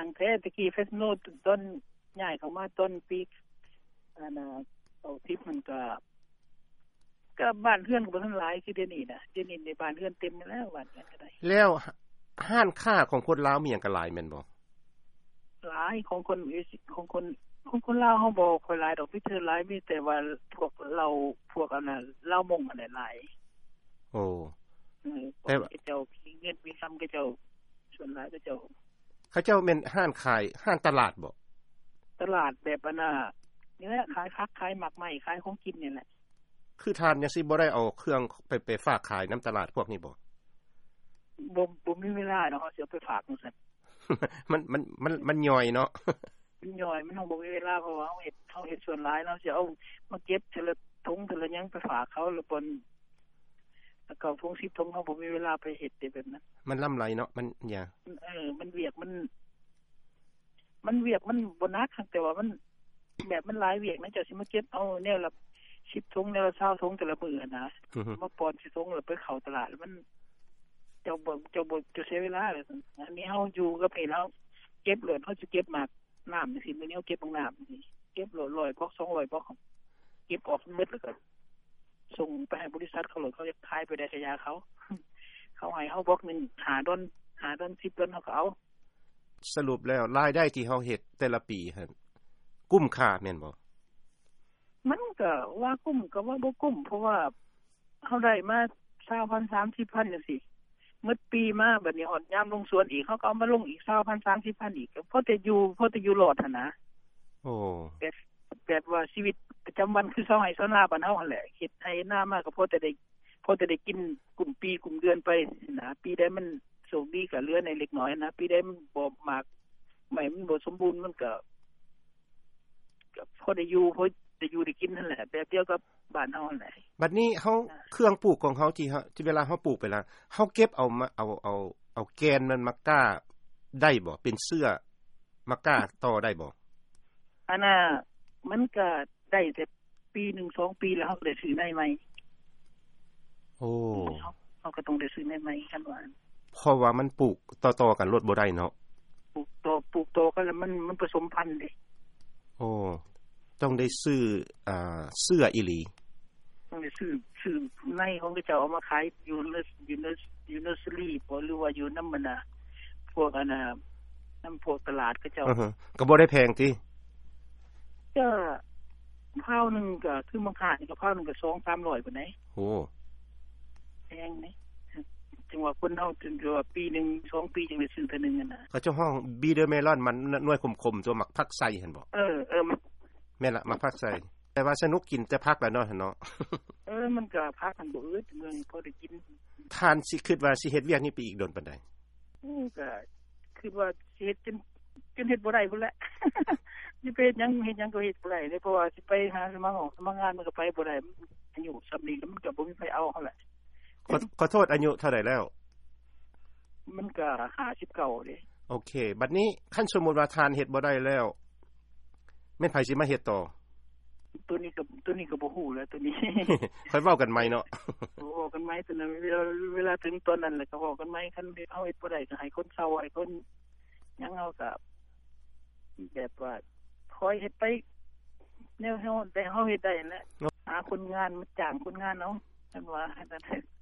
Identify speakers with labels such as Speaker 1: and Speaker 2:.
Speaker 1: างแท้ตะกี้เฟสโนต้นย้ายเข้ามาต้นปีเอาทิพมันก็บ้านเฮือนก็บ่ทันหลายคือเดี๋ยวนี้น่ะเดี๋ยวนี้ในบ้านเฮือนเต็มแล้วบ้านนั้นก็ได้
Speaker 2: แล้วร้านค้าของคนลาวมีหยังก็หลายแม่นบ่
Speaker 1: หลายของคนลาวเฮาบ่ค่อยหลายดอกมีเทื่อหลายมีแต่ว่าพวกเราพวกอันน่ะลาวมงอันนั้นหลาย
Speaker 2: โอ้
Speaker 1: แต่ว่าเจ้ามีเงินมีคำก็เจ้าส่วนหลายก็เจ้า
Speaker 2: เขาเจ้าแม่นร้านขายร้านตลาดบ่
Speaker 1: ตลาดแบบอันน่ะนี่แหละขายผักขายหมากไม้ขายของกินนี่แหละ
Speaker 2: คือทานจังซี่บ่ได้เอาเครื่องไปฝากขายนําตลาดพวกนี้บ่
Speaker 1: บ่มีเวลาเนาะเฮาสิเอาไปฝากจังซั่น
Speaker 2: มันย่อยเนาะ
Speaker 1: มันย่อยมันบ่มีเวลาเพราะว่าเฮาเฮ็ดส่วนหลายเราสิเอามาเก็บทีละถุงทีละหยังไปฝากเขาแล้วปนแล้วก็ถุง10ถุงเฮาบ่มีเวลาไปเฮ็ดได้แบบนั้น
Speaker 2: มันล้ำไรเนาะมันหยัง
Speaker 1: มันเวียกมันบ่หนักแต่ว่ามันแบบมันหลายเวียกนะเจ้าสิมาเก็บเอาแนวละ10ถุงแนวละ20ถุงแต่ละมื้อนะมาปอน10ถุงแล้วไปเข้าตลาดมันเจ้าบ่เสียเวลาเลยอันนี้เฮาอยู่กับนี่แล้วเก็บโลดเฮาสิเก็บมากน้ำจังซี่มื้อนี้เฮาเก็บบักน้ำนี่เก็บโลด100บอก200บอกเก็บออกหมดแล้วก็ส่งไปให้บริษัทเขาโลดเขาจะขายไปได้กะยาเขาให้เฮาบอกนึง5ดอน10ดอนเฮาก็เอา
Speaker 2: สรุปแล้วรายได้ที่เฮาเฮ็ดแต่ละปีหั่นคุ้มค่าแม่นบ่
Speaker 1: มันก็ว่าคุ้มก็ว่าบ่คุ้มเพราะว่าเฮาได้มา20,000 30,000จังซี่หมดปีมาบัดนี้ฮอดยามลงสวนอีกเขาก็เอามาลงอีก 20,000 30,000 อีกพอแต่อยู่รอดหั่นนะ
Speaker 2: โอ้
Speaker 1: แบบว่าชีวิตประจำวันคือชาวไร่ชาวนาบ้านเฮาหั่นแหละเฮ็ดไร่นามาก็พอแต่ได้กินกลุ่มปีกลุ่มเดือนไปนะปีใดมันโชคดีก็เหลือในเล็กน้อยนะปีใดมันบ่มากไม่มันบ่สมบูรณ์มันก็พอได้อยู่ได้กินนั่นแหละแบบเดียวกับบ้านเฮานั่นแหละ
Speaker 2: บัดนี้เฮาเครื่องปลูกของเฮาที่เวลาเฮาปลูกไปแล้วเฮาเก็บเอามาเอาแกนมันมาก้าได้บ่เป็นเสื้อมาก้าต่อได้บ่
Speaker 1: อันน่ะมันก็ได้แต่ปี1 2ปีแล้วเฮาก็ได้ซื้อได้ใหม่
Speaker 2: โอ้
Speaker 1: เฮาก็ต้องได้ซื้อได้ใหม่คั่นว่า
Speaker 2: เพราะว่ามันปลูกต่อๆกันรดบ่ได้เนาะ
Speaker 1: ปลูกโตกันแล้วมันผสมพันธุ์ดิ
Speaker 2: โอ้ต้องได้ซื้อเสื้ออีหลี
Speaker 1: ต้องได้ซื้อในของเขาเจ้าเอามาขายอยู่เนอร์เซอรี่บ่หรือว่าอยู่นำมันน่ะพวกอันน่ะนำพวกตลาดเขาเจ้า
Speaker 2: ก็บ่ได้แพงติ
Speaker 1: ก็พาวนึงก็คือบางครั้งก็พาวนึงก็ 2-300 พุ่นไหน
Speaker 2: โอ้
Speaker 1: แพงนี่จังว่าคนเฮาจนว่าปีนึง2ปีจังได้ซื้อเทื่อนึงนั่นน่ะ
Speaker 2: เขาเจ้าห้องบีเดอร์เมลอนมันหน่วยคมๆตัวหมักผักใส่หั่นบ่แม่นล่ะหมักผักใส่แต่ว่าสนุกกินแต่ผักแล้วเนาะหั่นเนาะ
Speaker 1: มันก็ผักมันบ่อึดเมืองพอได้กิน
Speaker 2: ท่านสิคิดว่าสิเฮ็ดเวียกนี้ไปอีกโดนปานใด
Speaker 1: ก็คิดว่าสิเฮ็ดจนเฮ็ดบ่ได้พุ่นแหละสิไปเฮ็ดหยังก็เฮ็ดบ่ได้เลยเพราะว่าสิไปหาสมัครงานมันก็ไปบ่ได้อายุส่ำนี้มันก็บ่มีไผเอาเฮาแหละ
Speaker 2: ขอโทษอายุเท่าใดแล้ว
Speaker 1: มันก็59เด้
Speaker 2: โอเคบัดนี้คันสมมุติว่าทานเฮ็ดบ่ได้แล้วแม่นไผสิมาเฮ็ดต่อ
Speaker 1: ตัวนี้ก็บ่ฮู้แล้วตัวนี้
Speaker 2: ค่อยเว้ากันใหม่เนาะ
Speaker 1: เว้ากันใหม่ตอนนั้นเวลาถึงตอนนั้นแล้วก็เว้ากันใหม่คันเฮาเฮ็ดบ่ได้ก็ให้คนเซาให้คนหยังเอาก็แบบว่าคอยเฮ็ดไปแนวเฮาได้เฮาเฮ็ดได้นั่นแหละหาคนงานมาจ้างคนงานเอาคั่นว่า